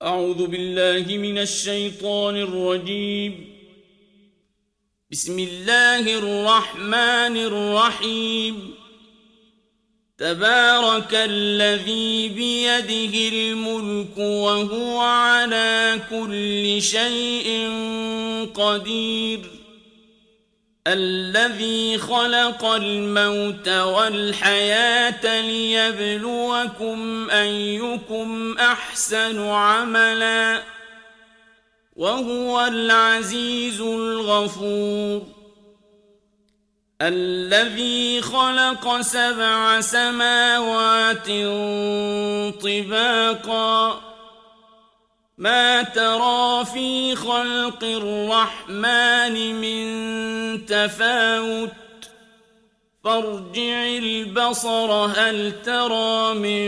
أعوذ بالله من الشيطان الرجيم. بسم الله الرحمن الرحيم. تبارك الذي بيده الملك وهو على كل شيء قدير. الذي خلق الموت والحياة ليبلوكم أيكم أحسن عملا وهو العزيز الغفور. الذي خلق 7 سماوات طباقا ما ترى في خلق الرحمن من تفاوت فارجع البصر هل ترى من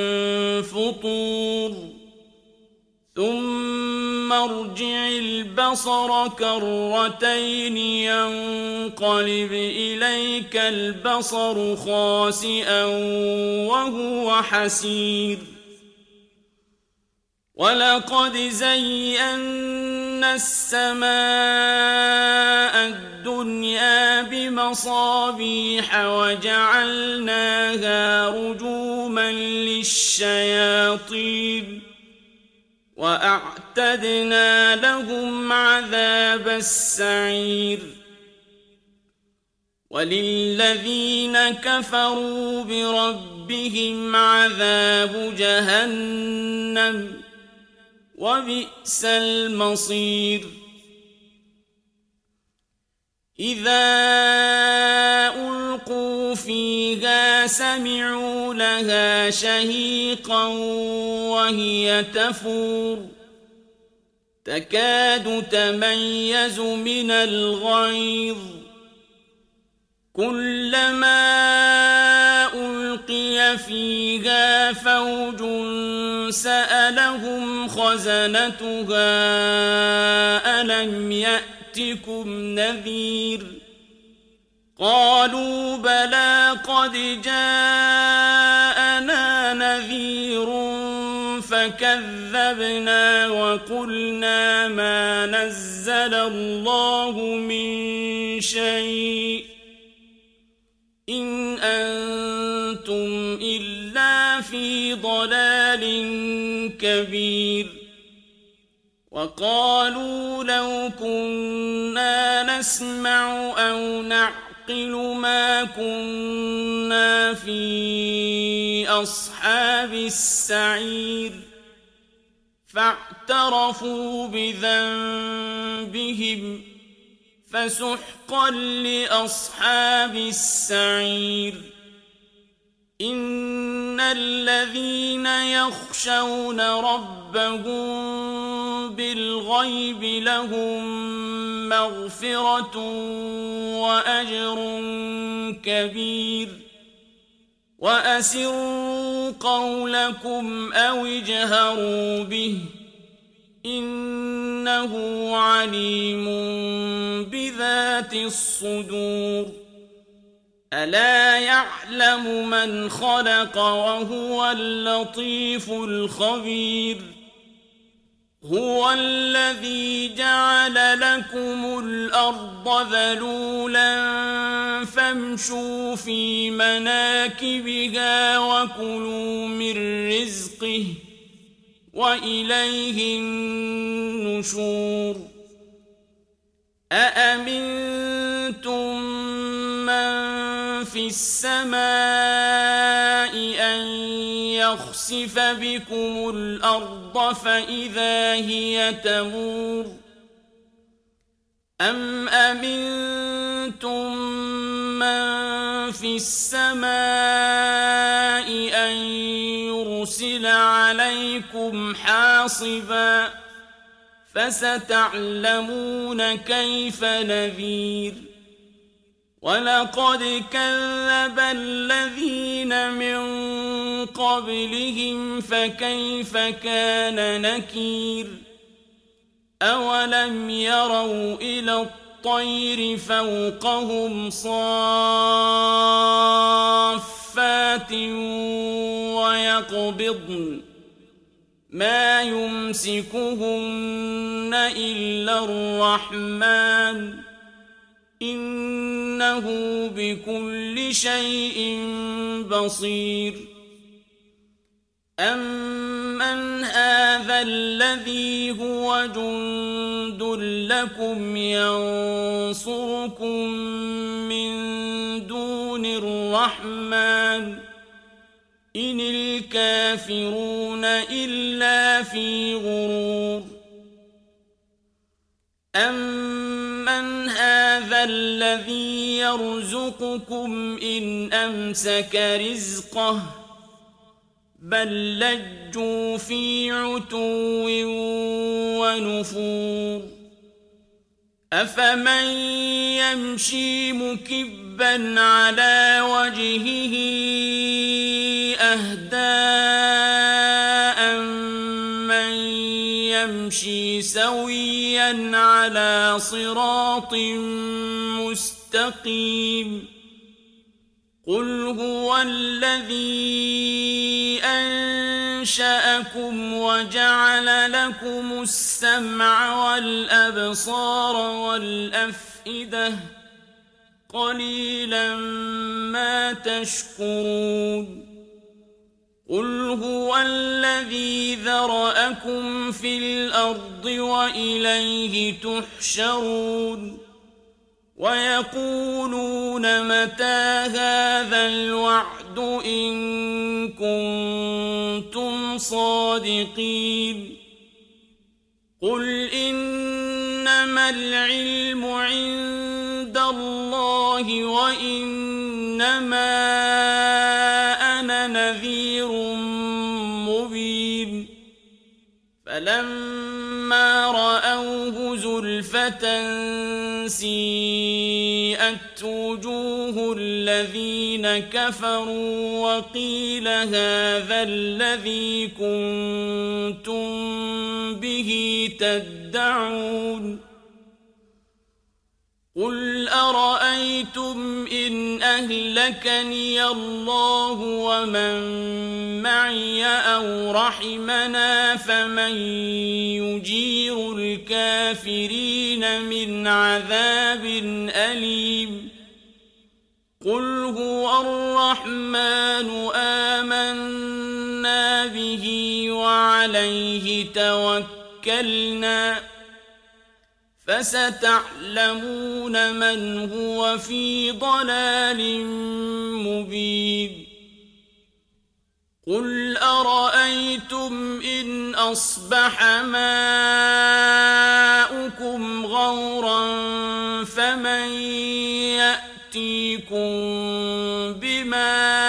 فطور ثم ارجع البصر كرتين ينقلب إليك البصر خاسئا وهو حسير. ولقد زينا السماء الدنيا بمصابيح وجعلناها رجوما للشياطين وأعتدنا لهم عذاب السعير. وللذين كفروا بربهم عذاب جهنم وبئس المصير. إذا ألقوا فيها سمعوا لها شهيقا وهي تفور تكاد تميز من الغيظ كلما ألقي فيها فوج سألهم خزنتها ألم يأتكم نذير قالوا بلى قد جاءنا نذير فكذبنا وقلنا ما نزل الله من شيء إن أنتم إلا في ضلال كبير. وقالوا لو كنا نسمع أو نعقل ما كنا في أصحاب السعير فاعترفوا بذنبهم فسحقا لأصحاب السعير. إن الذين يخشون ربهم بالغيب لهم مغفرة وأجر كبير. وأسروا قولكم أو اجهروا به إنه عليم بذات الصدور. ألا يعلم من خلق وهو اللطيف الخبير. هو الذي جعل لكم الأرض ذلولا فامشوا في مناكبها وكلوا من رزقه وإليه النشور. أأمنتم من في السماء أن يخسف بكم الأرض فإذا هي تمور أم أمنتم من في السماء أن يرسل عليكم حاصبا فستعلمون كيف نذير. ولقد كذب الذين من قبلهم فكيف كان نكير. أولم يروا إلى الطير فوقهم صافات ويقبضن ما يمسكهن إلا الرحمن إنه بكل شيء بصير أمن هذا الذي هو جند لكم ينصركم من دون الرحمن إن الكافرون إلا في غرور أمن هذا الذي يرزقكم إن أمسك رزقه بل لجوا في عتو ونفور أفمن يمشي مكبا على وجهه أهدى من يمشي سويا على صراط مستقيم قل هو الذي أنشأكم وجعل لكم السمع والأبصار والأفئدة قليلا ما تشكرون قل هو الذي ذرأكم في الأرض وإليه تحشرون ويقولون متى هذا الوعد إن كنتم صادقين قل إنما العلم عند الله وإنما أنا نذير مبين فلما رأوه زلفة سيئت وجوه الذين كفروا وقيل هذا الذي كنتم به تدعون قل أرأيتم إن أهلكني الله ومن معي أو رحمنا فمن يجير الكافرين من عذاب أليم قل هو الرحمن آمنا به وعليه توكلنا فستعلمون من هو في ضلال مبين قل أرأيتم إن أصبح ماؤكم غورا فمن يأتيكم بماء